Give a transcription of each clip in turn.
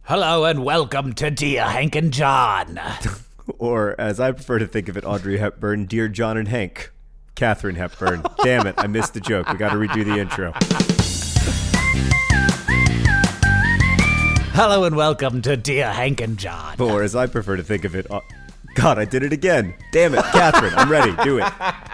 Hello and welcome to Dear Hank and John. Or, as I prefer to think of it, Audrey Hepburn, Dear John and Hank. Katharine Hepburn. Damn it, I missed the joke. We got to redo the intro. Hello and welcome to Dear Hank and John. Or, as I prefer to think of it, God, I did it again. Damn it, Katharine, I'm ready. Do it.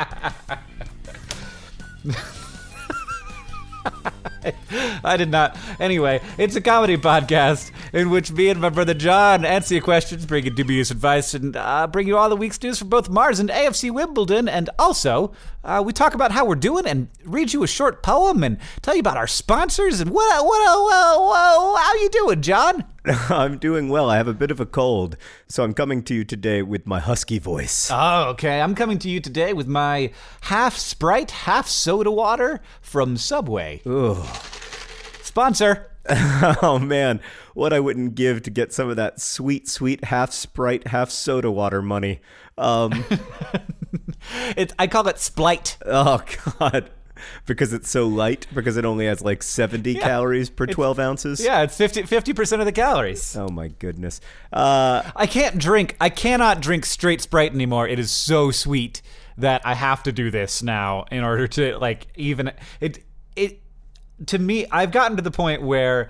I did not. Anyway, it's a comedy podcast in which me and my brother John answer your questions, bring you dubious advice, and bring you all the week's news from both Mars and AFC Wimbledon. And also, we talk about how we're doing and read you a short poem and tell you about our sponsors. And how you doing, John? I'm doing well. I have a bit of a cold, so I'm coming to you today with my husky voice. Oh, okay. I'm coming to you today with my half Sprite, half soda water from Subway. Ugh. Sponsor. Oh, man. What I wouldn't give to get some of that sweet, sweet half Sprite, half soda water money. I call it Splite. Oh, God. Because it's so light? Because it only has like 70 calories per 12 ounces? Yeah, it's 50% of the calories. Oh, my goodness. I cannot drink straight Sprite anymore. It is so sweet that I have to do this now in order to, like, even... To me, I've gotten to the point where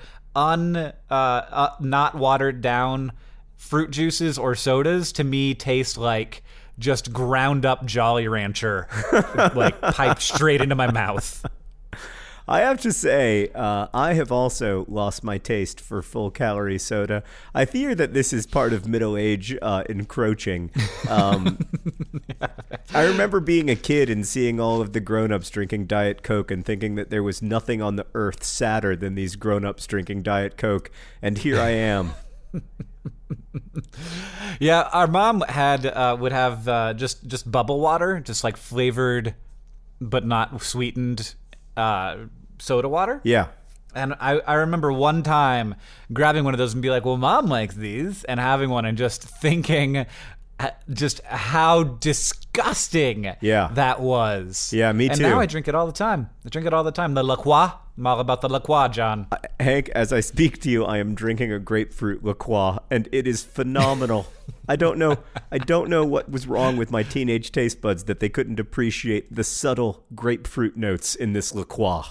not watered down fruit juices or sodas, to me, taste like just ground up Jolly Rancher, like piped straight into my mouth. I have to say, I have also lost my taste for full-calorie soda. I fear that this is part of middle age encroaching. I remember being a kid and seeing all of the grown-ups drinking Diet Coke and thinking that there was nothing on the earth sadder than these grown-ups drinking Diet Coke, and here I am. Yeah, our mom would have just bubble water, just like flavored but not sweetened soda water. Yeah. And I remember one time grabbing one of those and be like, well, Mom likes these, and having one and just thinking just how disgusting that was. Yeah, me too. And now I drink it all the time. The La Croix. I'm all about the La Croix, John. Hank, as I speak to you, I am drinking a grapefruit La Croix, and it is phenomenal. I don't know what was wrong with my teenage taste buds that they couldn't appreciate the subtle grapefruit notes in this La Croix.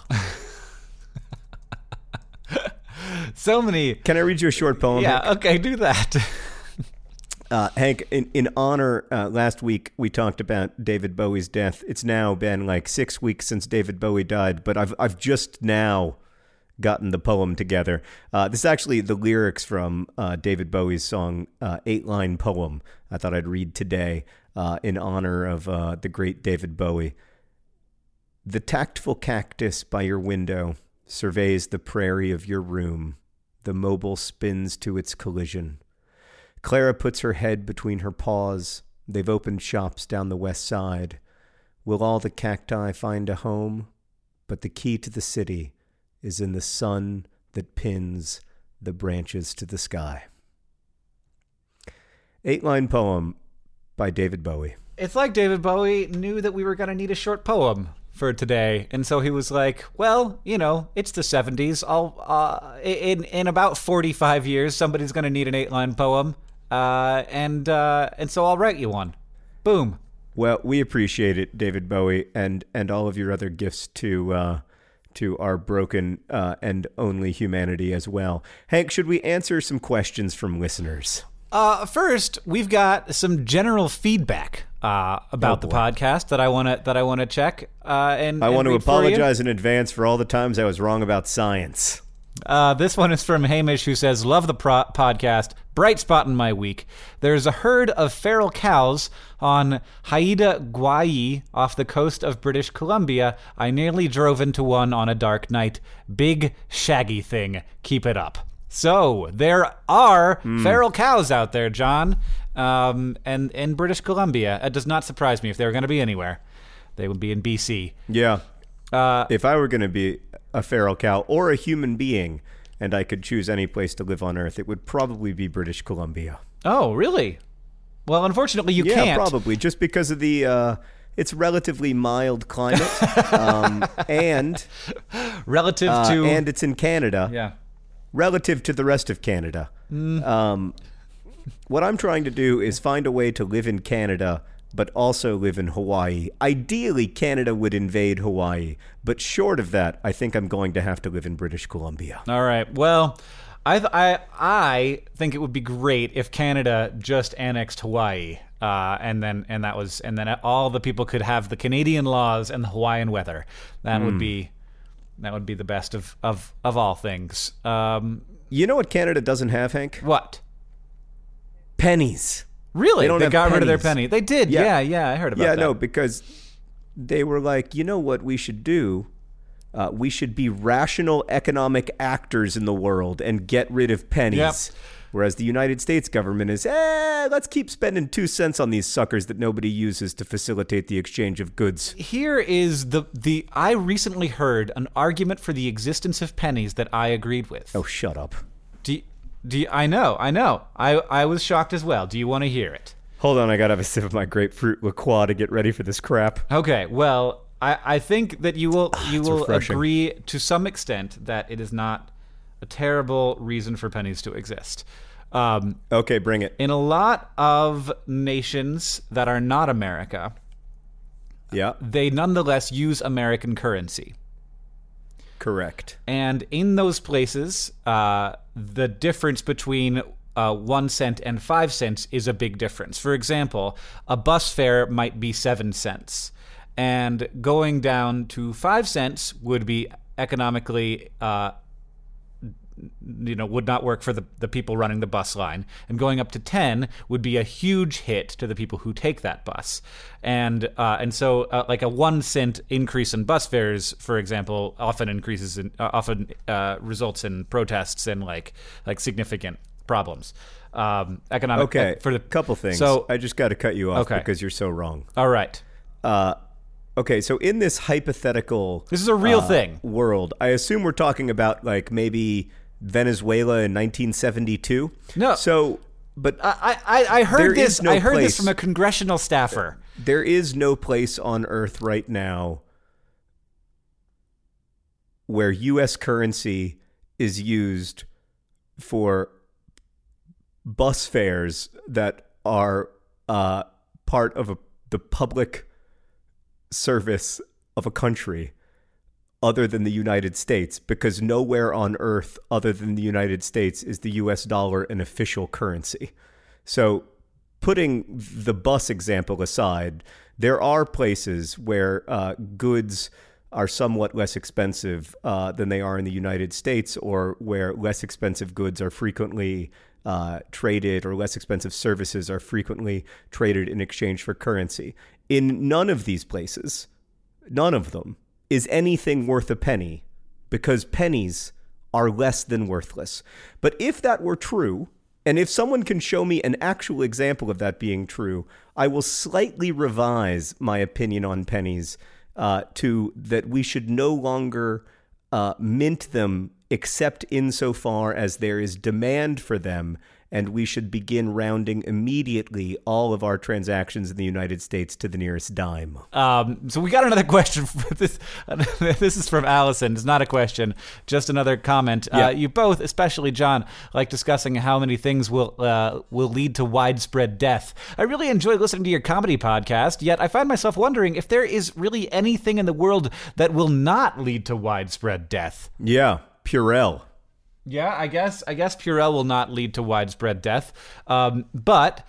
So many. Can I read you a short poem? Yeah, Hank? okay, do that. Hank, in honor, last week we talked about David Bowie's death. It's now been like 6 weeks since David Bowie died, but I've just now gotten the poem together. This is actually the lyrics from David Bowie's song, 8-line poem. I thought I'd read today in honor of the great David Bowie. The tactful cactus by your window surveys the prairie of your room. The mobile spins to its collision. Clara puts her head between her paws. They've opened shops down the west side. Will all the cacti find a home? But the key to the city is in the sun that pins the branches to the sky. 8-line poem by David Bowie. It's like David Bowie knew that we were going to need a short poem for today, and so he was like, well, you know, it's the 70s. In about 45 years, somebody's going to need an 8-line poem. And so I'll write you one. Boom. Well, we appreciate it, David Bowie, and all of your other gifts to our broken and only humanity as well. Hank, should we answer some questions from listeners? First, we've got some general feedback about the podcast that I want to check. And I want to read for you. apologize in advance for all the times I was wrong about science. This one is from Hamish, who says, love the podcast. Bright spot in my week. There's a herd of feral cows on Haida Gwaii off the coast of British Columbia. I nearly drove into one on a dark night. Big, shaggy thing. Keep it up. So, there are feral cows out there, John, and in British Columbia. It does not surprise me if they were going to be anywhere. They would be in BC. Yeah. If I were going to be a feral cow or a human being, and I could choose any place to live on Earth, it would probably be British Columbia. Oh, really? Well, unfortunately, you can't. Yeah, probably, just because of the it's relatively mild climate, and relative to, and it's in Canada. Yeah. relative to the rest of Canada. What I'm trying to do is find a way to live in Canada, but also live in Hawaii. Ideally, Canada would invade Hawaii, but short of that, I think I'm going to have to live in British Columbia. All right. Well, I think it would be great if Canada just annexed Hawaii, and then all the people could have the Canadian laws and the Hawaiian weather. That would be the best of all things. You know what Canada doesn't have, Hank? What? Pennies. Really? They got rid of their pennies. penny. They did. Yeah, I heard about that. Yeah, no, because they were like, you know what we should do? We should be rational economic actors in the world and get rid of pennies. Yep. Whereas the United States government is, let's keep spending 2 cents on these suckers that nobody uses to facilitate the exchange of goods. Here is I recently heard an argument for the existence of pennies that I agreed with. Oh, shut up. I know. I was shocked as well. Do you want to hear it? Hold on, I gotta have a sip of my grapefruit LaCroix to get ready for this crap. Okay, well, I think that you will refreshing. agree to some extent that it is not a terrible reason for pennies to exist. Okay, bring it. In a lot of nations that are not America, they nonetheless use American currency. Correct. And in those places, the difference between 1 cent and 5 cents is a big difference. For example, a bus fare might be 7 cents. And going down to 5 cents would be economically, would not work for the people running the bus line. And going up to 10 would be a huge hit to the people who take that bus. And so like a 1 cent increase in bus fares, for example, often results in protests and like significant problems. Economic. Okay, for the couple things. So I just got to cut you off because you're so wrong. All right. Okay, so in this hypothetical, this is a real thing world. I assume we're talking about like maybe Venezuela in 1972. No. So, but I heard this. No I heard place, this from a congressional staffer. There is no place on Earth right now where U.S. currency is used for bus fares that are part of the public service of a country other than the United States, because nowhere on Earth other than the United States is the US dollar an official currency. So putting the bus example aside, there are places where goods are somewhat less expensive than they are in the United States, or where less expensive goods are frequently traded, or less expensive services are frequently traded in exchange for currency. In none of these places, none of them, is anything worth a penny, because pennies are less than worthless. But if that were true, and if someone can show me an actual example of that being true, I will slightly revise my opinion on pennies to that we should no longer mint them except insofar as there is demand for them, and we should begin rounding immediately all of our transactions in the United States to the nearest dime. So we got another question for this. This is from Allison. It's not a question, just another comment. Yeah. You both, especially John, like discussing how many things will lead to widespread death. I really enjoy listening to your comedy podcast, yet I find myself wondering if there is really anything in the world that will not lead to widespread death. Yeah, Purell. Yeah, I guess Purell will not lead to widespread death, but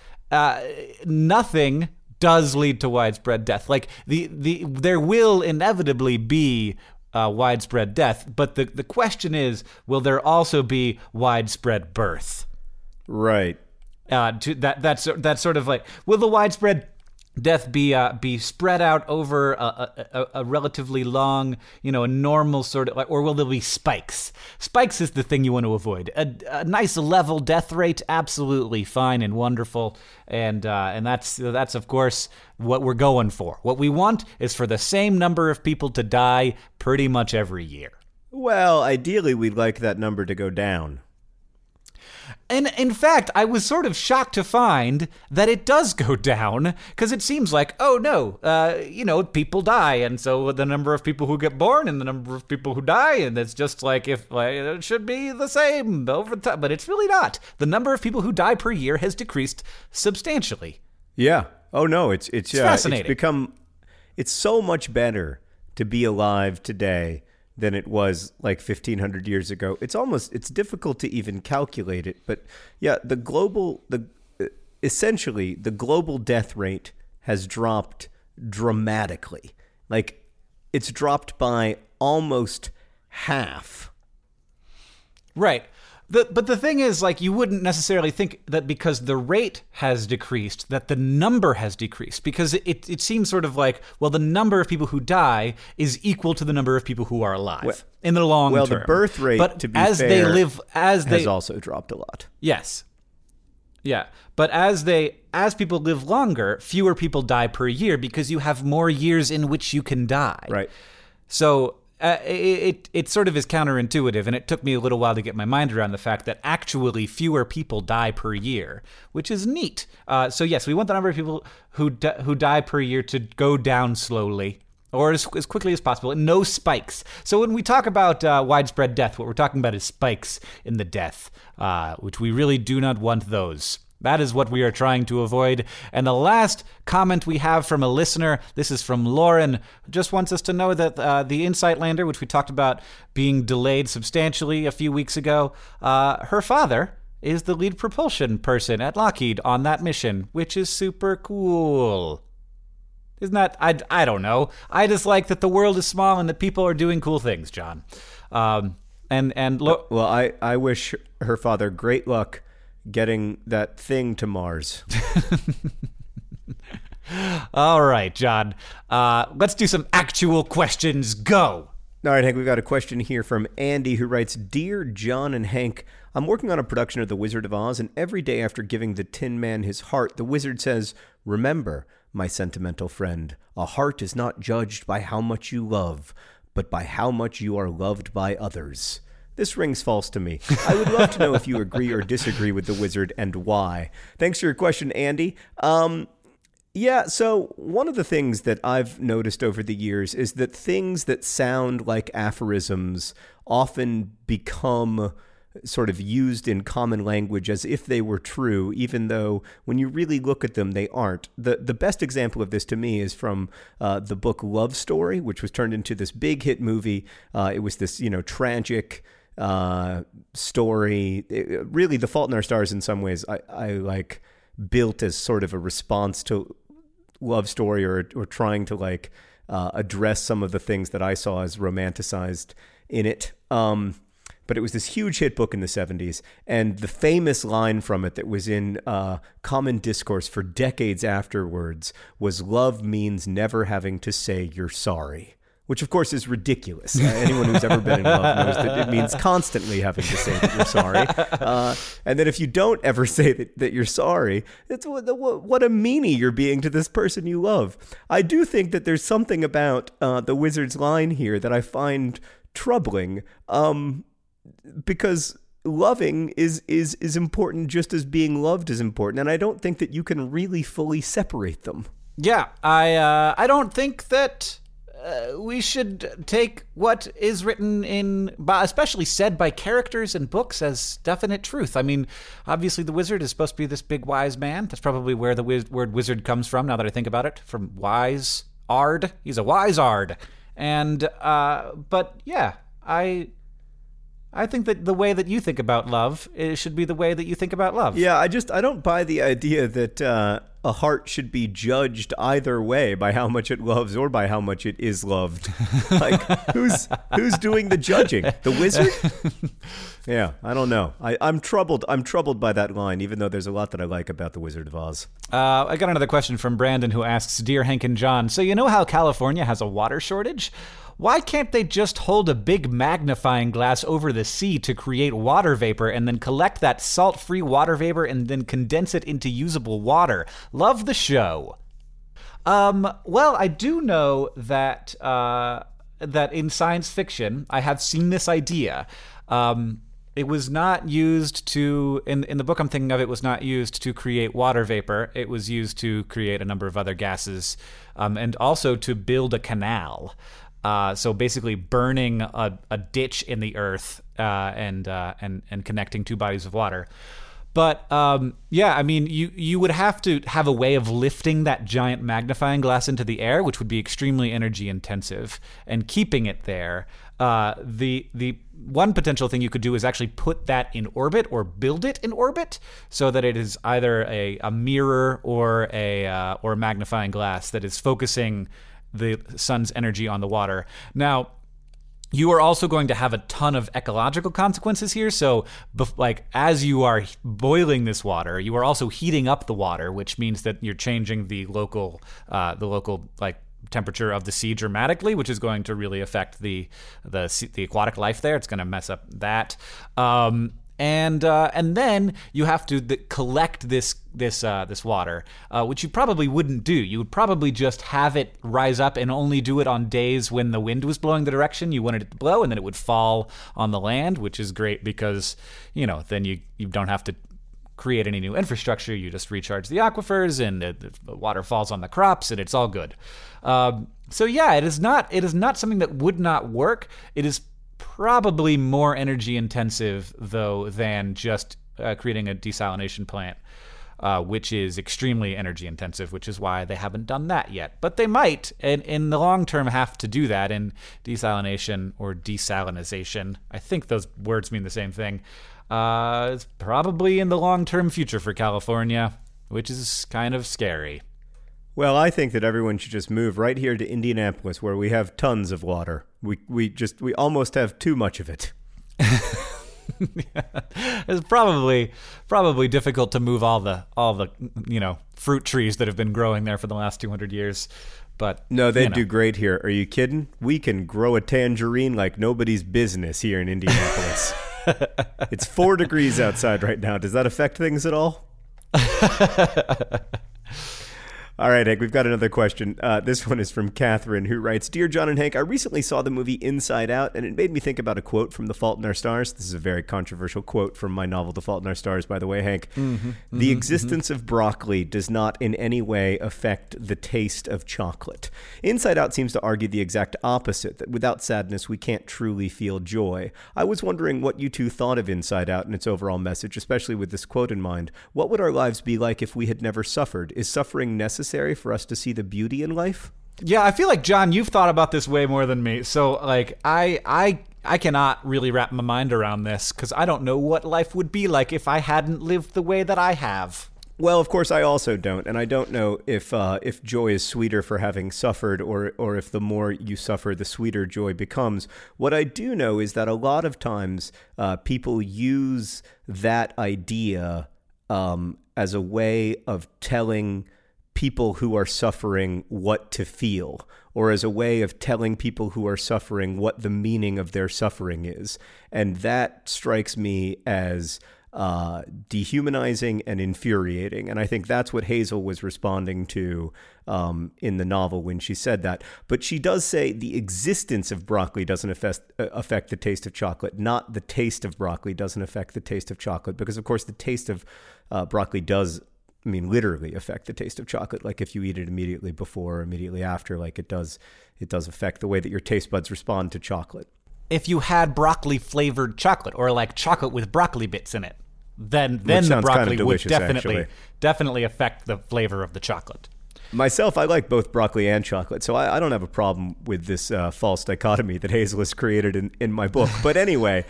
nothing does lead to widespread death. Like there will inevitably be widespread death, but the question is, will there also be widespread birth? Right. That's sort of like, will the widespread death be spread out over a relatively long, a normal sort of, or will there be spikes? Spikes is the thing you want to avoid. A nice level death rate, absolutely fine and wonderful, and that's of course what we're going for. What we want is for the same number of people to die pretty much every year. Well, ideally, we'd like that number to go down. And in fact, I was sort of shocked to find that it does go down, because it seems like, oh no, people die, and so the number of people who get born and the number of people who die, and it's just like if it should be the same over time, but it's really not. The number of people who die per year has decreased substantially. Yeah. Oh no, it's fascinating. It's so much better to be alive today than it was like 1,500 years ago. It's difficult to even calculate it. But yeah, essentially the global death rate has dropped dramatically. Like, it's dropped by almost half. Right. But the thing is, like, you wouldn't necessarily think that because the rate has decreased, that the number has decreased. Because it seems sort of like, well, the number of people who die is equal to the number of people who are alive in the long term. Well, the birth rate, to be fair, has also dropped a lot. Yes. Yeah. But as people live longer, fewer people die per year because you have more years in which you can die. Right. So it sort of is counterintuitive, and it took me a little while to get my mind around the fact that actually fewer people die per year, which is neat. So yes, we want the number of people who die per year to go down slowly, or as quickly as possible, and no spikes. So when we talk about widespread death, what we're talking about is spikes in the death, which we really do not want those. That is what we are trying to avoid. And the last comment we have from a listener, this is from Lauren, just wants us to know that the Insight Lander, which we talked about being delayed substantially a few weeks ago, her father is the lead propulsion person at Lockheed on that mission, which is super cool. Isn't that, I don't know. I just like that the world is small and that people are doing cool things, John. Well, I wish her father great luck getting that thing to Mars. All right, John. Let's do some actual questions. Go. All right, Hank, we've got a question here from Andy, who writes, Dear John and Hank, I'm working on a production of The Wizard of Oz, and every day after giving the Tin Man his heart, the wizard says, remember, my sentimental friend, a heart is not judged by how much you love, but by how much you are loved by others. This rings false to me. I would love to know if you agree or disagree with the wizard and why. Thanks for your question, Andy. Yeah, so one of the things that I've noticed over the years is that things that sound like aphorisms often become sort of used in common language as if they were true, even though when you really look at them, they aren't. The best example of this to me is from the book Love Story, which was turned into this big hit movie. It was this, tragic story. Really, The Fault in Our Stars in some ways I like built as sort of a response to Love Story, or trying to address some of the things that I saw as romanticized in it. But it was this huge hit book in the 70s, and the famous line from it that was in common discourse for decades afterwards was, love means never having to say you're sorry. Which, of course, is ridiculous. Anyone who's ever been in love knows that it means constantly having to say that you're sorry. And that if you don't ever say that you're sorry, it's what a meanie you're being to this person you love. I do think that there's something about the wizard's line here that I find troubling, because loving is important just as being loved is important. And I don't think that you can really fully separate them. Yeah, I don't think that... we should take what is written especially said by characters in books, as definite truth. I mean, obviously the wizard is supposed to be this big wise man. That's probably where the word wizard comes from, now that I think about it, from wise ard. He's a wise ard. And, but yeah, I think that the way that you think about love, it should be the way that you think about love. Yeah, I don't buy the idea that a heart should be judged either way by how much it loves or by how much it is loved. Like, who's doing the judging? The wizard? Yeah, I don't know. I'm troubled by that line, even though there's a lot that I like about The Wizard of Oz. I got another question from Brandon, who asks, Dear Hank and John, so you know how California has a water shortage? Why can't they just hold a big magnifying glass over the sea to create water vapor and then collect that salt-free water vapor and then condense it into usable water? Love the show. Well, I do know that that in science fiction, I have seen this idea. It was not used to, in the book I'm thinking of, it was not used to create water vapor. It was used to create a number of other gases, and also to build a canal. So basically burning a ditch in the earth and connecting two bodies of water. But yeah, I mean, you would have to have a way of lifting that giant magnifying glass into the air, which would be extremely energy intensive, and keeping it there. The one potential thing you could do is actually put that in orbit or build it in orbit so that it is either a mirror or a magnifying glass that is focusing the sun's energy on the water. Now, you are also going to have a ton of ecological consequences here. So, like, as you are boiling this water, you are also heating up the water, which means that you're changing the local like temperature of the sea dramatically, which is going to really affect the aquatic life there. It's going to mess up that. And then you have to collect this water, which you probably wouldn't do. You would probably just have it rise up and only do it on days when the wind was blowing the direction you wanted it to blow, and then it would fall on the land, which is great because, then you don't have to create any new infrastructure. You just recharge the aquifers, and the water falls on the crops, and it's all good. So yeah, it is not something that would not work. It is probably more energy intensive, though, than just creating a desalination plant, which is extremely energy intensive, which is why they haven't done that yet. But they might, in the long term, have to do that in desalination or desalinization. I think those words mean the same thing. It's probably in the long-term future for California, which is kind of scary. Well, I think that everyone should just move right here to Indianapolis, where we have tons of water. We almost have too much of it. It's probably difficult to move all the fruit trees that have been growing there for the last 200 years. But no, they do great here. Are you kidding? We can grow a tangerine like nobody's business here in Indianapolis. It's 4 degrees outside right now. Does that affect things at all? All right, Hank, we've got another question. This one is from Catherine, who writes, Dear John and Hank, I recently saw the movie Inside Out, and it made me think about a quote from The Fault in Our Stars. This is a very controversial quote from my novel, The Fault in Our Stars, by the way, Hank. The existence of broccoli does not in any way affect the taste of chocolate. Inside Out seems to argue the exact opposite, that without sadness, we can't truly feel joy. I was wondering what you two thought of Inside Out and its overall message, especially with this quote in mind. What would our lives be like if we had never suffered? Is suffering necessary for us to see the beauty in life? Yeah, I feel like, John, you've thought about this way more than me. So, like, I cannot really wrap my mind around this because I don't know what life would be like if I hadn't lived the way that I have. Well, of course, I also don't, and I don't know if joy is sweeter for having suffered, or if the more you suffer, the sweeter joy becomes. What I do know is that a lot of times people use that idea as a way of telling people who are suffering what to feel, or as a way of telling people who are suffering what the meaning of their suffering is. And that strikes me as dehumanizing and infuriating. And I think that's what Hazel was responding to in the novel when she said that. But she does say the existence of broccoli doesn't affect the taste of chocolate, not the taste of broccoli doesn't affect the taste of chocolate, because, of course, the taste of broccoli does, literally affect the taste of chocolate. Like if you eat it immediately before or immediately after, like it does affect the way that your taste buds respond to chocolate. If you had broccoli flavored chocolate, or like chocolate with broccoli bits in it, then the broccoli would definitely affect the flavor of the chocolate. Myself, I like both broccoli and chocolate, so I don't have a problem with this false dichotomy that Hazel has created in my book. But anyway,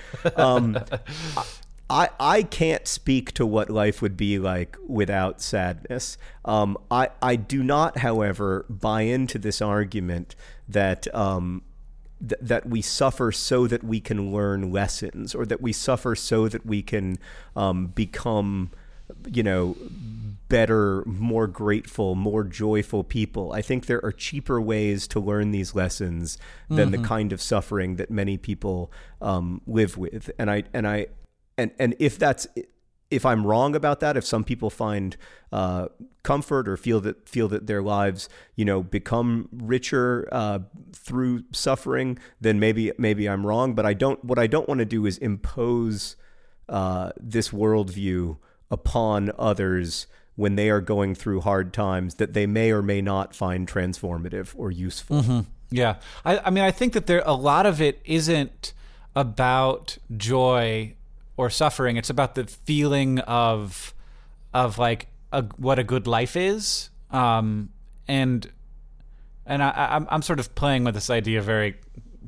I can't speak to what life would be like without sadness. I do not, however, buy into this argument that that we suffer so that we can learn lessons, or that we suffer so that we can become, better, more grateful, more joyful people. I think there are cheaper ways to learn these lessons than the kind of suffering that many people live with. And if I'm wrong about that, if some people find comfort or feel that their lives, become richer through suffering, then maybe I'm wrong. But what I don't want to do is impose this worldview upon others when they are going through hard times that they may or may not find transformative or useful. Mm-hmm. Yeah. I mean, I think that a lot of it isn't about joy or suffering. It's about the feeling of like what a good life is. And I'm sort of playing with this idea very,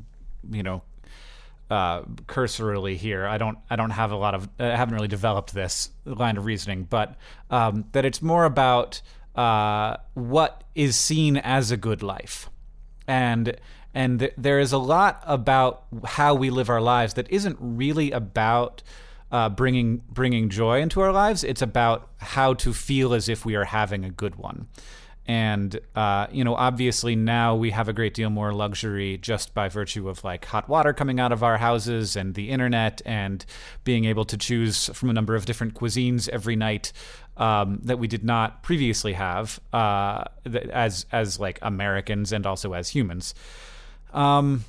cursorily here. I don't have I haven't really developed this line of reasoning, but that it's more about what is seen as a good life. And there is a lot about how we live our lives that isn't really about bringing joy into our lives. It's about how to feel as if we are having a good one. And, obviously now we have a great deal more luxury just by virtue of like hot water coming out of our houses and the internet and being able to choose from a number of different cuisines every night that we did not previously have as like Americans and also as humans. And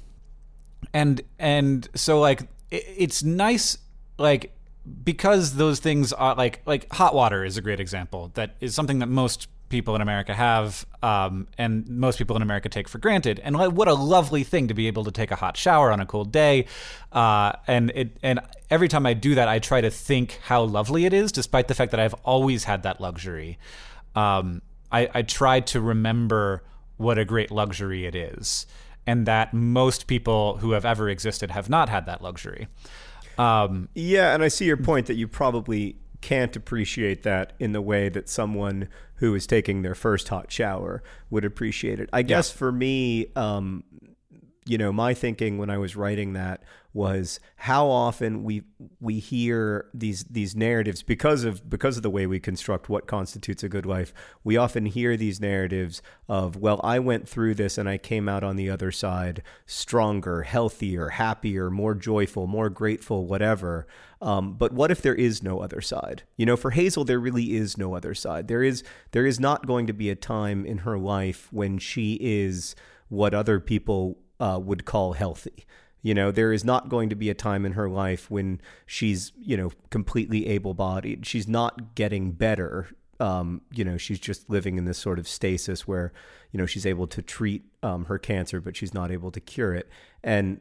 so like it's nice, like, because those things are like hot water is a great example. That is something that most people in America have, and most people in America take for granted. And what a lovely thing to be able to take a hot shower on a cold day. And every time I do that, I try to think how lovely it is, despite the fact that I've always had that luxury. I try to remember what a great luxury it is, and that most people who have ever existed have not had that luxury. Yeah, and I see your point that you probably can't appreciate that in the way that someone who is taking their first hot shower would appreciate it. I guess for me, my thinking when I was writing that was how often we hear these narratives because of the way we construct what constitutes a good life. We often hear these narratives of, well, I went through this and I came out on the other side stronger, healthier, happier, more joyful, more grateful, whatever. But what if there is no other side? For Hazel, there really is no other side. There is not going to be a time in her life when she is what other people would call healthy. There is not going to be a time in her life when she's, completely able-bodied. She's not getting better. She's just living in this sort of stasis where, she's able to treat her cancer, but she's not able to cure it. And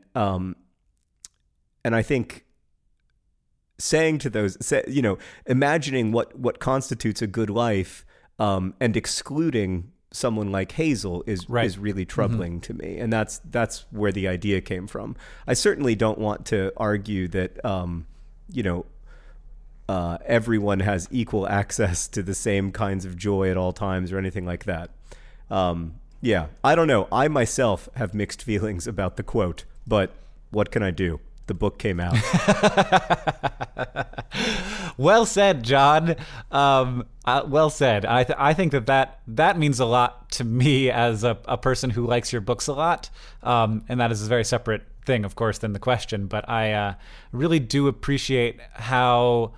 I think saying to those, imagining what constitutes a good life, and excluding someone like Hazel is really troubling to me. And that's where the idea came from. I certainly don't want to argue that, everyone has equal access to the same kinds of joy at all times or anything like that. Yeah, I don't know. I myself have mixed feelings about the quote, but what can I do? The book came out. Well said, John. Well said. I think that means a lot to me as a person who likes your books a lot. And that is a very separate thing, of course, than the question. But I really do appreciate how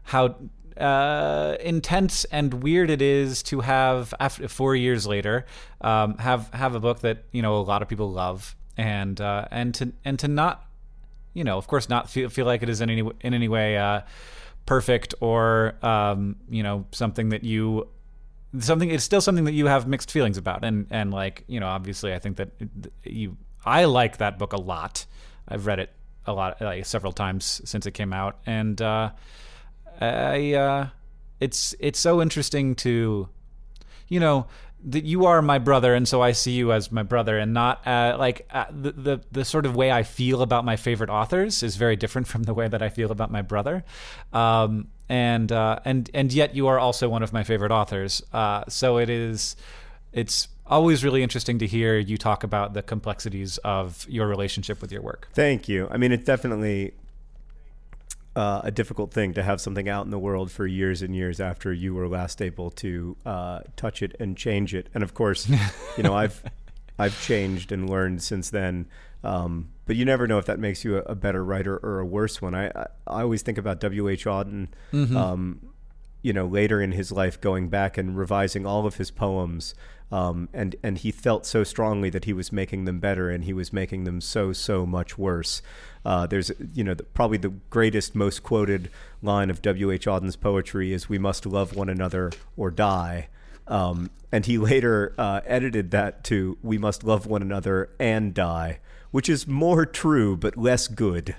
intense and weird it is to have, after 4 years later, have a book that a lot of people love, and to not, of course, not feel like it is in any way perfect or something it's still something that you have mixed feelings about, and like, obviously I think that I like that book a lot. I've read it a lot, like several times since it came out, and it's so interesting to that you are my brother, and so I see you as my brother, and not the sort of way I feel about my favorite authors is very different from the way that I feel about my brother, and yet you are also one of my favorite authors. So it's always really interesting to hear you talk about the complexities of your relationship with your work. Thank you. I mean, it's definitely a difficult thing to have something out in the world for years and years after you were last able to touch it and change it. And of course, I've changed and learned since then. But you never know if that makes you a better writer or a worse one. I always think about W.H. Auden, later in his life going back and revising all of his poems. And he felt so strongly that he was making them better, and he was making them so much worse. There's, probably the greatest, most quoted line of W.H. Auden's poetry is, "We must love one another or die." And he later edited that to, "We must love one another and die," which is more true but less good.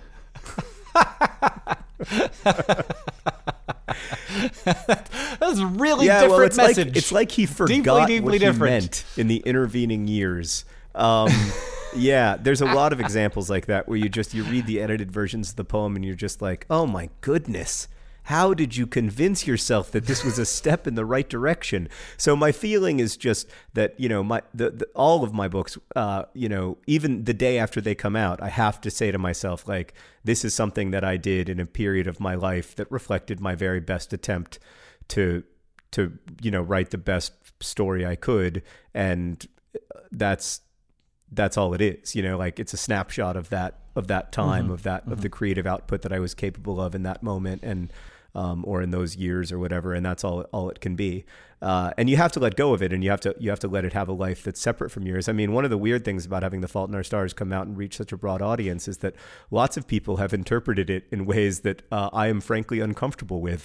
That's a really different message. It's like he forgot deeply what he meant in the intervening years. Yeah, there's a lot of examples like that where you read the edited versions of the poem and you're just like, oh my goodness, how did you convince yourself that this was a step in the right direction? So my feeling is just that, all of my books, even the day after they come out, I have to say to myself, like, this is something that I did in a period of my life that reflected my very best attempt to write the best story I could. And that's all it is, like it's a snapshot of that time, mm-hmm. of the creative output that I was capable of in that moment, and or in those years or whatever, and that's all it can be. And you have to let go of it, and you have to let it have a life that's separate from yours. I mean, one of the weird things about having The Fault in Our Stars come out and reach such a broad audience is that lots of people have interpreted it in ways that I am frankly uncomfortable with.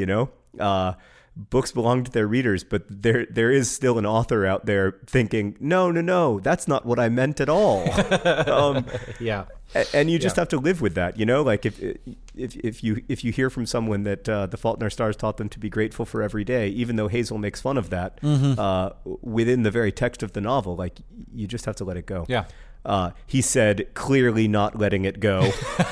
Books belong to their readers, but there is still an author out there thinking, no, that's not what I meant at all. Yeah. And you just have to live with that, like if you hear from someone that The Fault in Our Stars taught them to be grateful for every day, even though Hazel makes fun of that, mm-hmm. Within the very text of the novel, like, you just have to let it go. Yeah. He said, clearly not letting it go.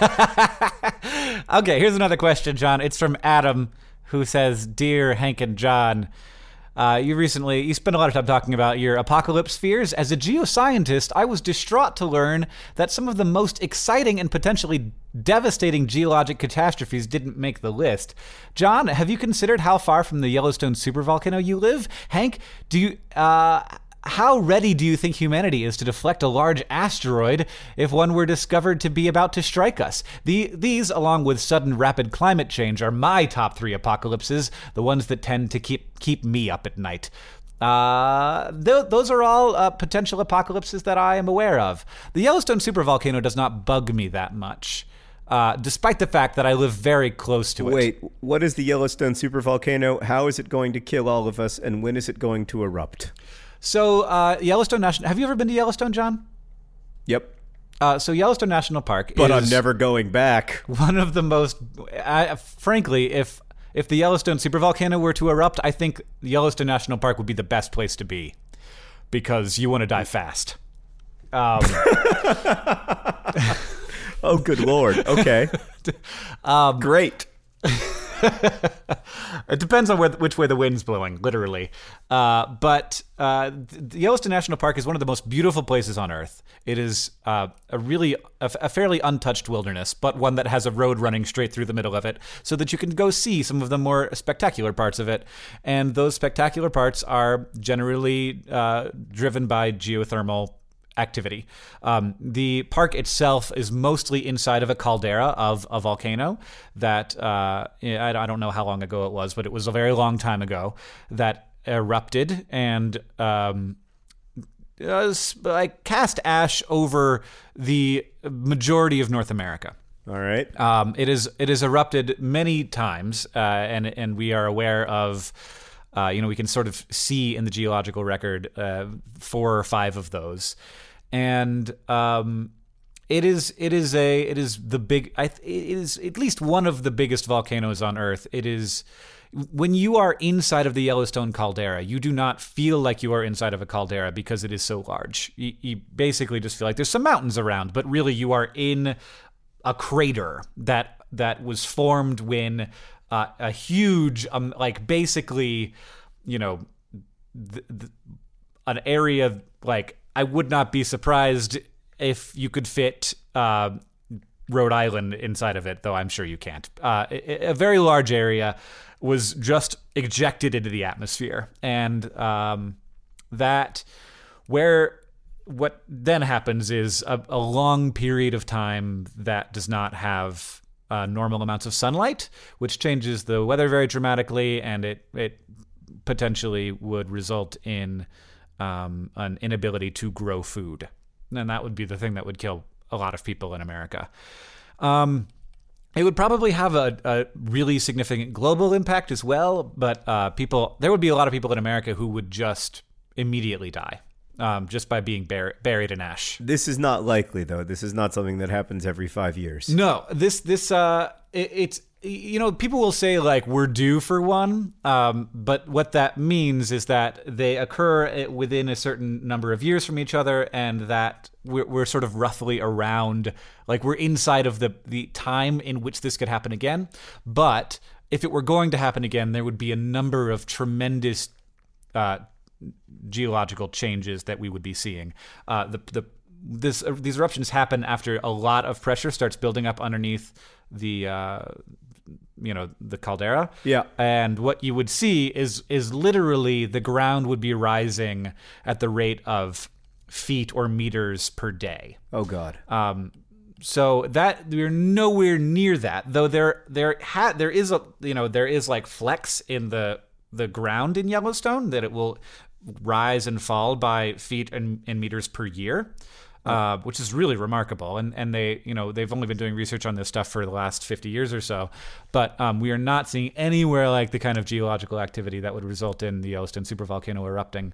Okay, here's another question, John. It's from Adam, who says, "Dear Hank and John, you spent a lot of time talking about your apocalypse fears. As a geoscientist, I was distraught to learn that some of the most exciting and potentially devastating geologic catastrophes didn't make the list. John, have you considered how far from the Yellowstone supervolcano you live? Hank, how ready do you think humanity is to deflect a large asteroid if one were discovered to be about to strike us? These, along with sudden rapid climate change, are my top 3 apocalypses, the ones that tend to keep me up at night. Those are all potential apocalypses that I am aware of. The Yellowstone supervolcano does not bug me that much, despite the fact that I live very close to it." Wait, what is the Yellowstone supervolcano? How is it going to kill all of us, and when is it going to erupt? So, Yellowstone National... Have you ever been to Yellowstone, John? Yep. So Yellowstone National Park But I'm never going back. One of the most... frankly, if the Yellowstone supervolcano were to erupt, I think Yellowstone National Park would be the best place to be. Because you want to die fast. Oh, good Lord. Okay. Great. It depends on which way the wind's blowing, literally. But the Yellowstone National Park is one of the most beautiful places on Earth. It is a fairly untouched wilderness, but one that has a road running straight through the middle of it, so that you can go see some of the more spectacular parts of it. And those spectacular parts are generally driven by geothermal activity. The park itself is mostly inside of a caldera of a volcano that I don't know how long ago it was, but it was a very long time ago that erupted and cast ash over the majority of North America. All right. It is erupted many times, and we are aware of. We can sort of see in the geological record 4 or 5 of those, and it is at least one of the biggest volcanoes on Earth. It is. When you are inside of the Yellowstone caldera, you do not feel like you are inside of a caldera because it is so large. You basically just feel like there's some mountains around, but really you are in a crater that was formed when a huge, basically, an area, like, I would not be surprised if you could fit Rhode Island inside of it, though I'm sure you can't. A very large area was just ejected into the atmosphere, and what then happens is a long period of time that does not have normal amounts of sunlight, which changes the weather very dramatically, and it potentially would result in an inability to grow food. And that would be the thing that would kill a lot of people in America. It would probably have a really significant global impact as well, but there would be a lot of people in America who would just immediately die. Just by being buried in ash. This is not likely, though. This is not something that happens every 5 years. No, it's people will say like we're due for one, but what that means is that they occur within a certain number of years from each other, and that we're sort of roughly around, like we're inside of the time in which this could happen again. But if it were going to happen again, there would be a number of tremendous geological changes that we would be seeing. These eruptions happen after a lot of pressure starts building up underneath the caldera. Yeah. And what you would see is literally the ground would be rising at the rate of feet or meters per day. Oh God. So that we're nowhere near that, though there is like flex in the ground in Yellowstone, that it will rise and fall by feet and meters per year, which is really remarkable. And they've only been doing research on this stuff for the last 50 years or so. But we are not seeing anywhere like the kind of geological activity that would result in the Yellowstone supervolcano erupting.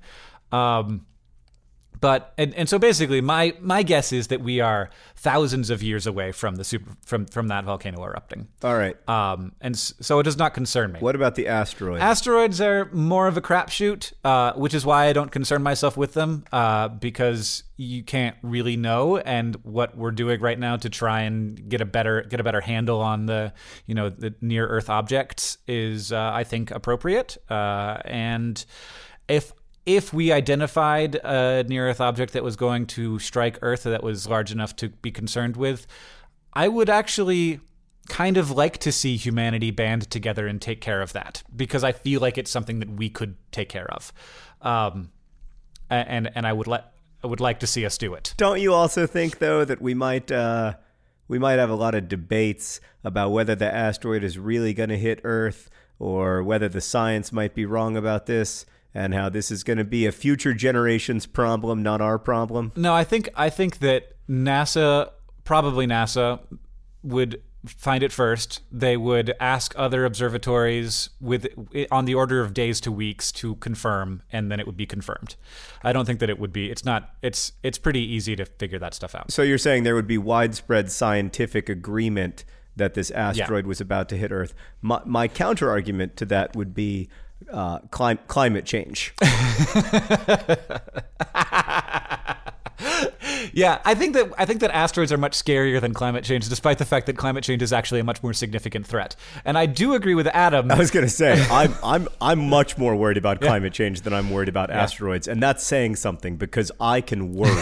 But so basically, my guess is that we are thousands of years away from from that volcano erupting. All right. So it does not concern me. What about the asteroids? Asteroids are more of a crapshoot, which is why I don't concern myself with them, because you can't really know. And what we're doing right now to try and get a better handle on the near Earth objects is, I think, appropriate. And if we identified a near-Earth object that was going to strike Earth that was large enough to be concerned with, I would actually kind of like to see humanity band together and take care of that, because I feel like it's something that we could take care of, and I would like to see us do it. Don't you also think, though, that we might have a lot of debates about whether the asteroid is really going to hit Earth, or whether the science might be wrong about this, and how this is going to be a future generation's problem, not our problem? No, I think that NASA would find it first. They would ask other observatories on the order of days to weeks to confirm, and then it would be confirmed. I don't think that it would be. It's pretty easy to figure that stuff out. So you're saying there would be widespread scientific agreement that this asteroid was about to hit Earth. My counter argument to that would be climate change. Yeah, I think that asteroids are much scarier than climate change, despite the fact that climate change is actually a much more significant threat. And I do agree with Adam. I was going to say I'm much more worried about climate change than I'm worried about asteroids, and that's saying something, because I can worry.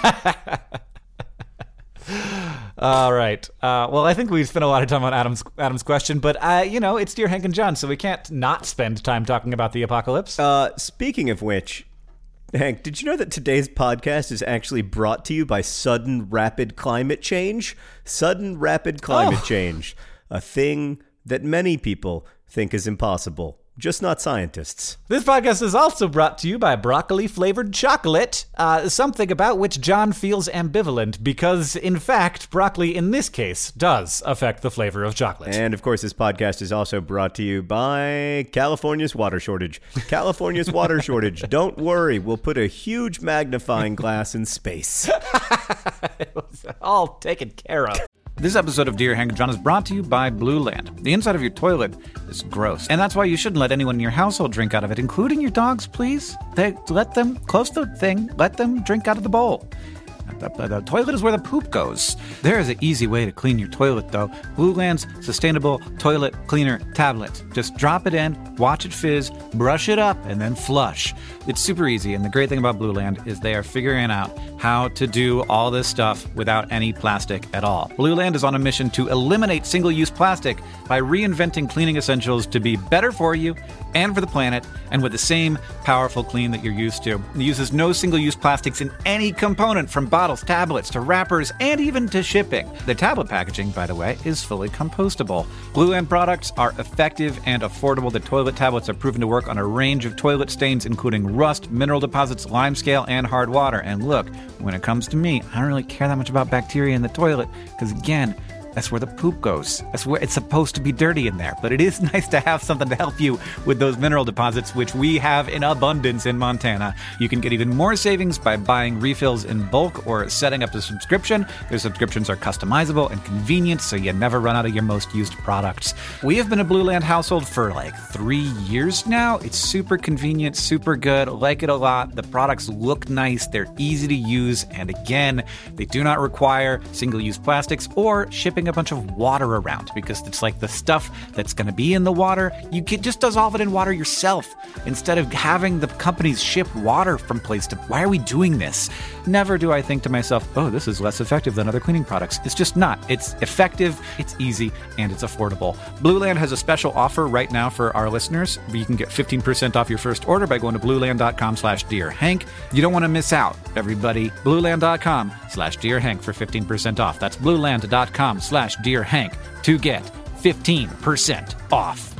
All right. Well, I think we spent a lot of time on Adam's question, but it's Dear Hank and John, so we can't not spend time talking about the apocalypse. Speaking of which, Hank, did you know that today's podcast is actually brought to you by sudden rapid climate change? Sudden rapid climate change, a thing that many people think is impossible. Just not scientists. This podcast is also brought to you by broccoli-flavored chocolate, something about which John feels ambivalent, because, in fact, broccoli in this case does affect the flavor of chocolate. And, of course, this podcast is also brought to you by California's water shortage. California's water shortage. Don't worry, we'll put a huge magnifying glass in space. It was all taken care of. This episode of Dear Hank and John is brought to you by Blue Land. The inside of your toilet is gross, and that's why you shouldn't let anyone in your household drink out of it, including your dogs, please. Let them close the thing, let them drink out of the bowl. The toilet is where the poop goes. There is an easy way to clean your toilet, though. Blue Land's sustainable toilet cleaner tablet. Just drop it in, watch it fizz, brush it up, and then flush. It's super easy, and the great thing about Blue Land is they are figuring out how to do all this stuff without any plastic at all. Blue Land is on a mission to eliminate single-use plastic by reinventing cleaning essentials to be better for you and for the planet, and with the same powerful clean that you're used to. It uses no single-use plastics in any component, from bottles, tablets, to wrappers, and even to shipping. The tablet packaging, by the way, is fully compostable. Blueland products are effective and affordable. The toilet tablets are proven to work on a range of toilet stains, including rust, mineral deposits, limescale, and hard water. And look, when it comes to me, I don't really care that much about bacteria in the toilet, because again, that's where the poop goes. That's where it's supposed to be dirty in there. But it is nice to have something to help you with those mineral deposits, which we have in abundance in Montana. You can get even more savings by buying refills in bulk or setting up a subscription. Their subscriptions are customizable and convenient, so you never run out of your most used products. We have been a Blueland household for like 3 years now. It's super convenient, super good. Like it a lot. The products look nice. They're easy to use. And again, they do not require single-use plastics or shipping a bunch of water around, because it's like the stuff that's going to be in the water, you can just dissolve it in water yourself instead of having the companies ship water from place to. Why are we doing this? Never do I think to myself, oh, this is less effective than other cleaning products. It's just not. It's effective, it's easy, and it's affordable. Blueland has a special offer right now for our listeners. You can get 15% off your first order by going to blueland.com/DearHank. You don't want to miss out, everybody. Blueland.com/DearHank for 15% off. That's blueland.com/DearHank to get 15% off.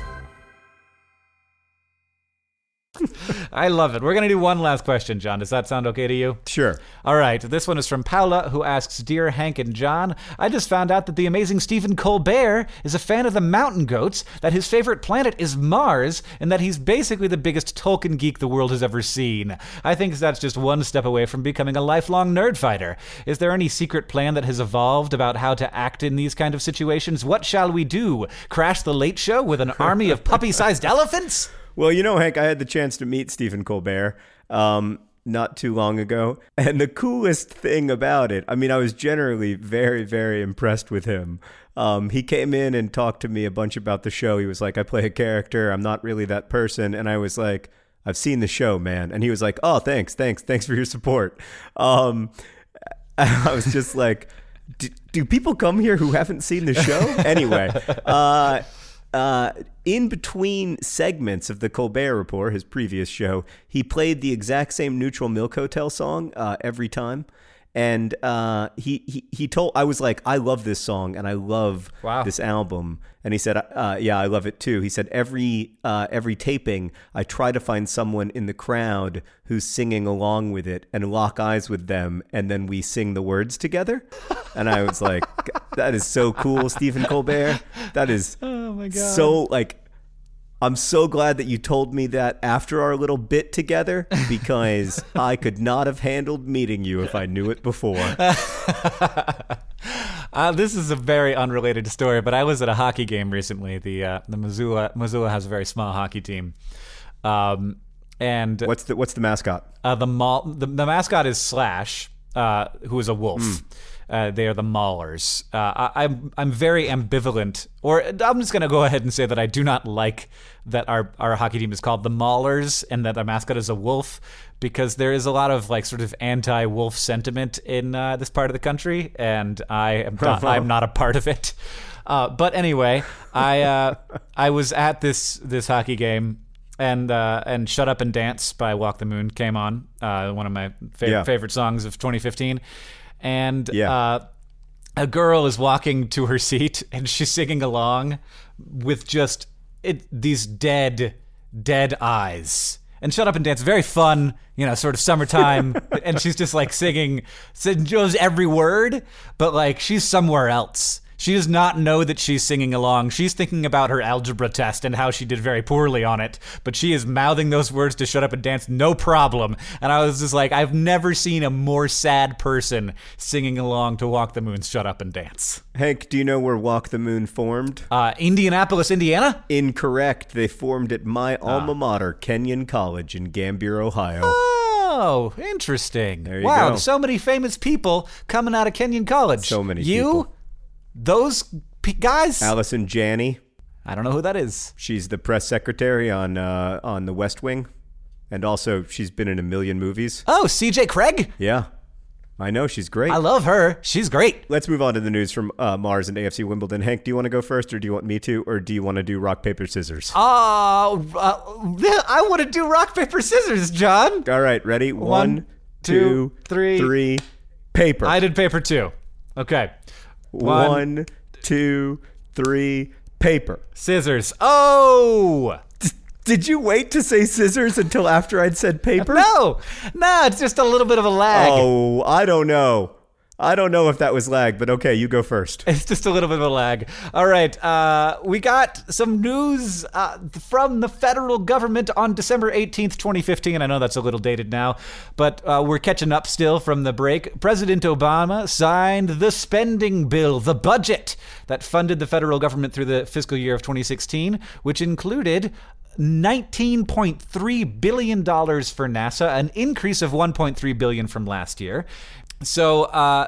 I love it. We're going to do one last question, John. Does that sound okay to you? Sure. All right. This one is from Paula, who asks, Dear Hank and John, I just found out that the amazing Stephen Colbert is a fan of the mountain goats, that his favorite planet is Mars, and that he's basically the biggest Tolkien geek the world has ever seen. I think that's just one step away from becoming a lifelong nerd fighter. Is there any secret plan that has evolved about how to act in these kind of situations? What shall we do? Crash the Late Show with an army of puppy-sized elephants? Well, you know, Hank, I had the chance to meet Stephen Colbert not too long ago. And the coolest thing about it, I mean, I was generally very, very impressed with him. He came in and talked to me a bunch about the show. He was like, I play a character. I'm not really that person. And I was like, I've seen the show, man. And he was like, oh, thanks for your support. I was just like, do people come here who haven't seen the show? Anyway, in between segments of the Colbert Report, his previous show, he played the exact same Neutral Milk Hotel song every time. And he told, I was like, I love this song and I love this album. And he said, yeah, I love it too. He said, every taping, I try to find someone in the crowd who's singing along with it and lock eyes with them. And then we sing the words together. And I was like, that is so cool, Stephen Colbert. That is so like, I'm so glad that you told me that after our little bit together, because I could not have handled meeting you if I knew it before. This is a very unrelated story, but I was at a hockey game recently. The Missoula has a very small hockey team. And what's the mascot? The mascot is Slash, who is a wolf. They are the Maulers. I'm very ambivalent, or I'm just going to go ahead and say that I do not like that our hockey team is called the Maulers and that our mascot is a wolf, because there is a lot of like sort of anti-wolf sentiment in this part of the country, and I'm not a part of it. But anyway, I was at this hockey game. And Shut Up and Dance by Walk the Moon came on, one of my favorite songs of 2015. And a girl is walking to her seat and she's singing along with just these dead eyes. And Shut Up and Dance, very fun, sort of summertime. And she's just like singing, knows every word, but like she's somewhere else. She does not know that she's singing along. She's thinking about her algebra test and how she did very poorly on it. But she is mouthing those words to Shut Up and Dance, no problem. And I was just like, I've never seen a more sad person singing along to Walk the Moon's Shut Up and Dance. Hank, do you know where Walk the Moon formed? Indianapolis, Indiana? Incorrect. They formed at my alma mater, Kenyon College in Gambier, Ohio. Oh, interesting. There you go. So many famous people coming out of Kenyon College. So many people. Those guys? Allison Janney. I don't know who that is. She's the press secretary on The West Wing. And also, she's been in a million movies. Oh, CJ Craig? Yeah. I know, she's great. I love her. She's great. Let's move on to the news from Mars and AFC Wimbledon. Hank, do you want to go first, or do you want me to, or do you want to do rock, paper, scissors? I want to do rock, paper, scissors, John. All right, ready? One, two, three. paper. I did paper too. Okay. 1, 2, 3, paper. Scissors. Oh! Did you wait to say scissors until after I'd said paper? No, it's just a little bit of a lag. Oh, I don't know. I don't know if that was lag, but okay, you go first. It's just a little bit of a lag. All right, we got some news from the federal government on December 18th, 2015. I know that's a little dated now, but we're catching up still from the break. President Obama signed the spending bill, the budget that funded the federal government through the fiscal year of 2016, which included $19.3 billion for NASA, an increase of $1.3 billion from last year. So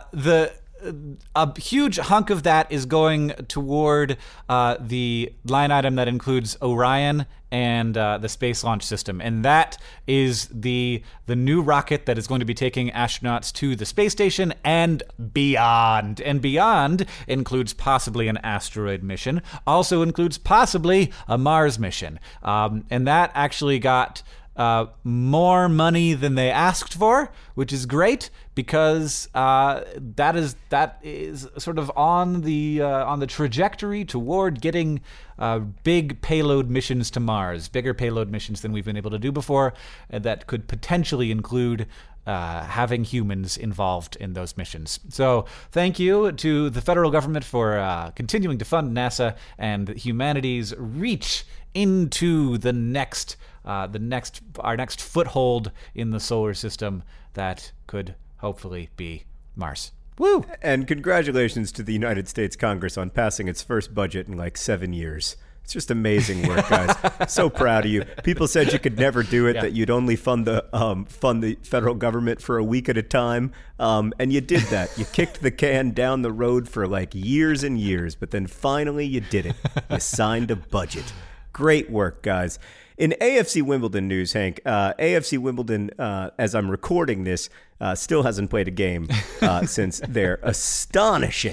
a huge hunk of that is going toward the line item that includes Orion and the Space Launch System, and that is the new rocket that is going to be taking astronauts to the space station and beyond. And beyond includes possibly an asteroid mission, also includes possibly a Mars mission, and that actually got more money than they asked for, which is great because that is sort of on the trajectory toward getting big payload missions to Mars, bigger payload missions than we've been able to do before, that could potentially include having humans involved in those missions. So thank you to the federal government for continuing to fund NASA and humanity's reach into our next foothold in the solar system that could hopefully be Mars. Woo! And congratulations to the United States Congress on passing its first budget in like 7 years. It's just amazing work, guys. So proud of you. People said you could never do it, that you'd only fund the federal government for a week at a time, and you did that. You kicked the can down the road for like years and years, but then finally you did it. You signed a budget. Great work, guys. In AFC Wimbledon news, Hank, AFC Wimbledon, as I'm recording this, still hasn't played a game since their astonishing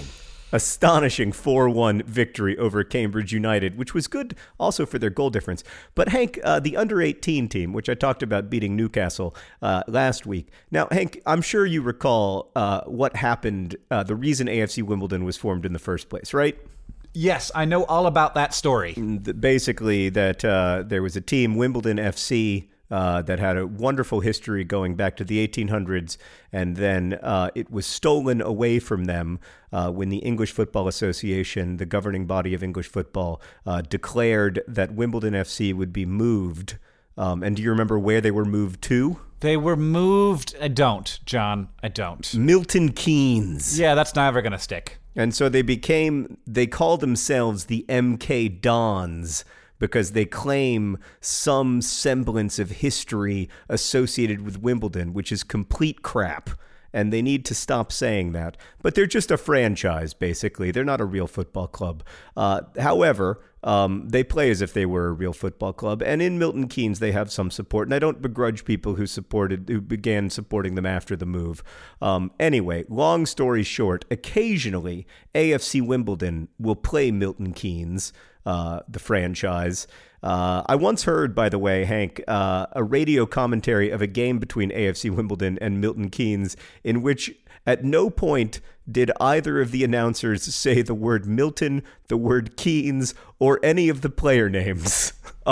4-1 victory over Cambridge United, which was good also for their goal difference. But Hank, the under-18 team, which I talked about beating Newcastle last week. Now, Hank, I'm sure you recall what happened, the reason AFC Wimbledon was formed in the first place, right? Yes, I know all about that story. Basically, that there was a team, Wimbledon FC, that had a wonderful history going back to the 1800s, and then it was stolen away from them when the English Football Association, the governing body of English football, declared that Wimbledon FC would be moved. And do you remember where they were moved to? They were moved. I don't, John. I don't. Milton Keynes. Yeah, that's never going to stick. And so they call themselves the MK Dons because they claim some semblance of history associated with Wimbledon, which is complete crap. And they need to stop saying that. But they're just a franchise, basically. They're not a real football club. However, they play as if they were a real football club. And in Milton Keynes, they have some support. And I don't begrudge people who began supporting them after the move. Anyway, long story short, occasionally AFC Wimbledon will play Milton Keynes, the franchise. I once heard, by the way, Hank, a radio commentary of a game between AFC Wimbledon and Milton Keynes in which at no point did either of the announcers say the word Milton, the word Keynes, or any of the player names.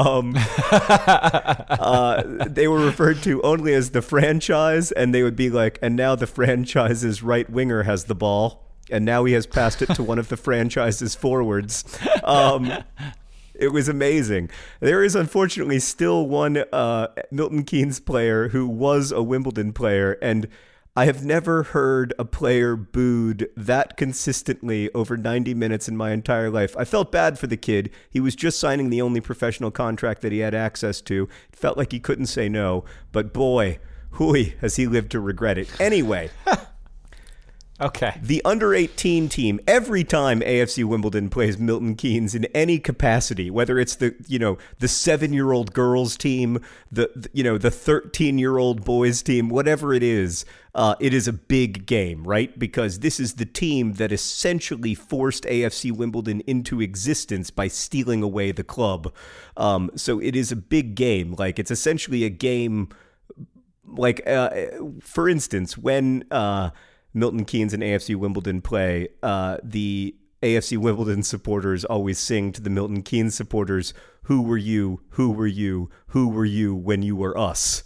They were referred to only as the franchise, and they would be like, and now the franchise's right winger has the ball, and now he has passed it to one of the franchise's forwards. It was amazing. There is unfortunately still one Milton Keynes player who was a Wimbledon player, and I have never heard a player booed that consistently over 90 minutes in my entire life. I felt bad for the kid. He was just signing the only professional contract that he had access to. It felt like he couldn't say no, but boy, hooey, has he lived to regret it. Anyway. Okay. The under-18 team, every time AFC Wimbledon plays Milton Keynes in any capacity, whether it's the 7-year-old girls team, the 13-year-old boys team, whatever it is a big game, right? Because this is the team that essentially forced AFC Wimbledon into existence by stealing away the club. So it is a big game. Like, it's essentially a game, like, for instance, when Milton Keynes and AFC Wimbledon play, the AFC Wimbledon supporters always sing to the Milton Keynes supporters, "Who were you? Who were you? Who were you when you were us?"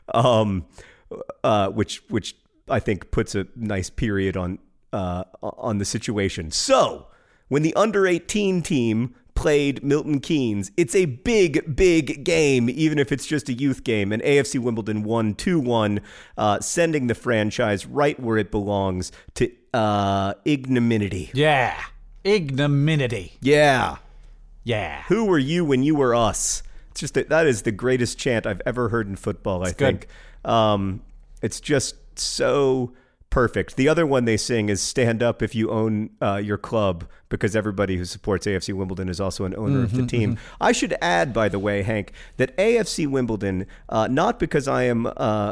Which I think puts a nice period on the situation. So when the under-18 team played Milton Keynes, it's a big, big game, even if it's just a youth game. And AFC Wimbledon won 2-1, sending the franchise right where it belongs, to ignominy. Yeah. Ignominy. Yeah. Yeah. Who were you when you were us? It's just that is the greatest chant I've ever heard in football, I think. It's just so perfect. The other one they sing is "Stand Up If You Own Your Club," because everybody who supports AFC Wimbledon is also an owner of the team. I should add, by the way, Hank, that AFC Wimbledon, not because I am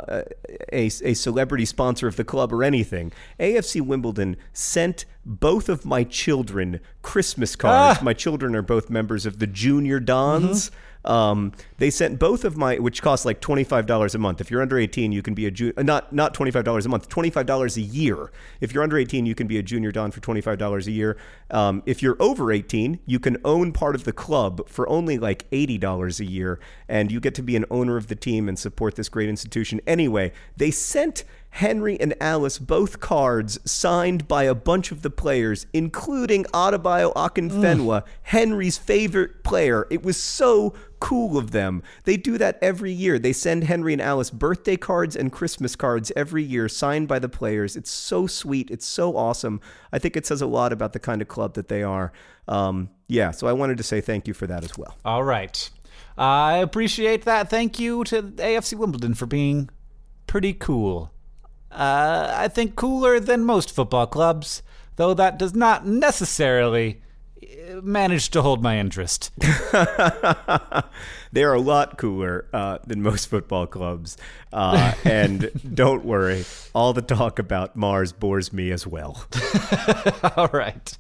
a celebrity sponsor of the club or anything, AFC Wimbledon sent both of my children Christmas cards. My children are both members of the Junior Dons. They sent both of my, which costs like $25 a month. If you're under 18, you can be not $25 a month, $25 a year. If you're under 18, you can be a Junior Don for $25 a year. If you're over 18, you can own part of the club for only like $80 a year, and you get to be an owner of the team and support this great institution. Anyway, they sent Henry and Alice both cards signed by a bunch of the players, including Adebayo Akinfenwa, Henry's favorite player. It was so cool of them. They do that every year. They send Henry and Alice birthday cards and Christmas cards every year signed by the players. It's so sweet. It's so awesome. I think it says a lot about the kind of club that they are. So I wanted to say thank you for that as well. All right. I appreciate that. Thank you to AFC Wimbledon for being pretty cool. I think cooler than most football clubs, though that does not necessarily manage to hold my interest. They are a lot cooler than most football clubs. And don't worry, all the talk about Mars bores me as well. All right.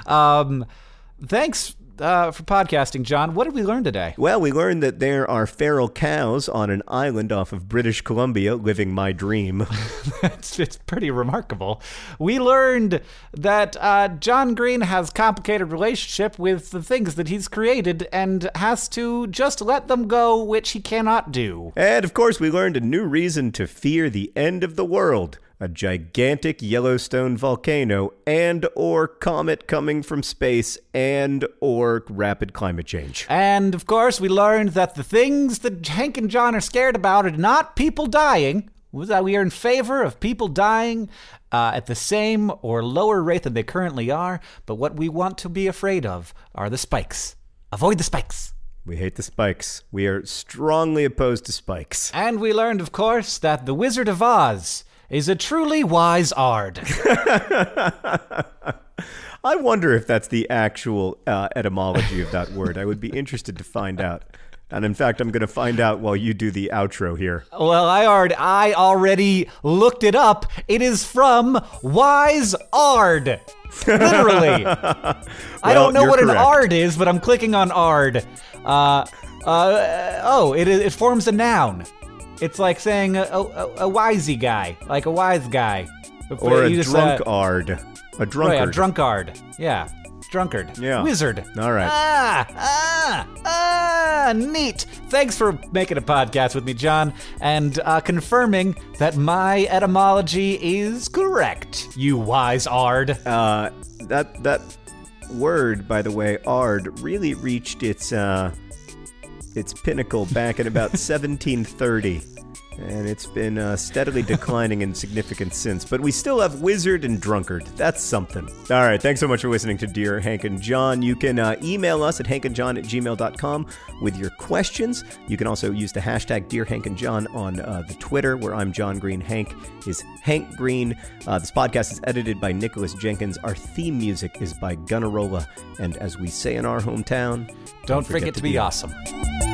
Thanks for podcasting, John. What did we learn today? Well, we learned that there are feral cows on an island off of British Columbia living my dream. It's pretty remarkable. We learned that John Green has a complicated relationship with the things that he's created and has to just let them go, which he cannot do. And, of course, we learned a new reason to fear the end of the world. A gigantic Yellowstone volcano and or comet coming from space and or rapid climate change. And, of course, we learned that the things that Hank and John are scared about are not people dying. We are in favor of people dying at the same or lower rate than they currently are. But what we want to be afraid of are the spikes. Avoid the spikes. We hate the spikes. We are strongly opposed to spikes. And we learned, of course, that the Wizard of Oz is a truly wise ard. I wonder if that's the actual etymology of that word. I would be interested to find out. And in fact, I'm going to find out while you do the outro here. Well, I already looked it up. It is from wise ard. Literally. Well, I don't know what correct. An ard is, but I'm clicking on ard. It forms a noun. It's like saying a wisey guy, like a wise guy. Or a drunkard. A drunkard. Right, a drunkard. Yeah. Drunkard. Yeah. Wizard. All right. Neat. Thanks for making a podcast with me, John, and confirming that my etymology is correct, you wise ard. That word, by the way, ard, really reached its pinnacle back in about 1730. And it's been steadily declining in significance since. But we still have wizard and drunkard. That's something. All right, thanks so much for listening to Dear Hank and John. You can email us at hankandjohn@gmail.com with your questions. You can also use the hashtag Dear Hank and John on the Twitter, where I'm John Green. Hank is Hank Green. This podcast is edited by Nicholas Jenkins. Our theme music is by Gunnarolla. And as we say in our hometown, don't forget to be awesome.